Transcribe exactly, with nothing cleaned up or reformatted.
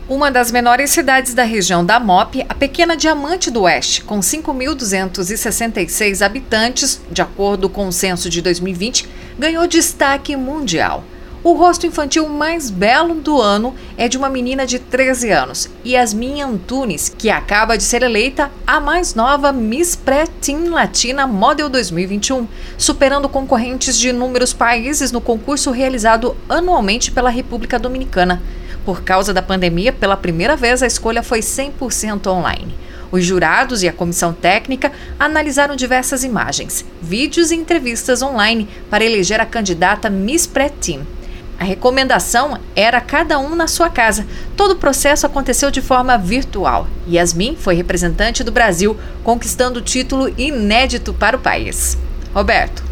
Uma das menores cidades da região da M O P, a pequena Diamante do Oeste, com cinco mil duzentos e sessenta e seis habitantes, de acordo com o censo de dois mil e vinte, ganhou destaque mundial. O rosto infantil mais belo do ano é de uma menina de treze anos, Yasmin Antunes, que acaba de ser eleita a mais nova Miss Pré-Teen Latina Model dois mil e vinte e um, superando concorrentes de inúmeros países no concurso realizado anualmente pela República Dominicana. Por causa da pandemia, pela primeira vez a escolha foi cem por cento online. Os jurados e a comissão técnica analisaram diversas imagens, vídeos e entrevistas online para eleger a candidata Miss Pré-Teen. A recomendação era cada um na sua casa. Todo o processo aconteceu de forma virtual. Yasmin foi representante do Brasil, conquistando o título inédito para o país. Roberto.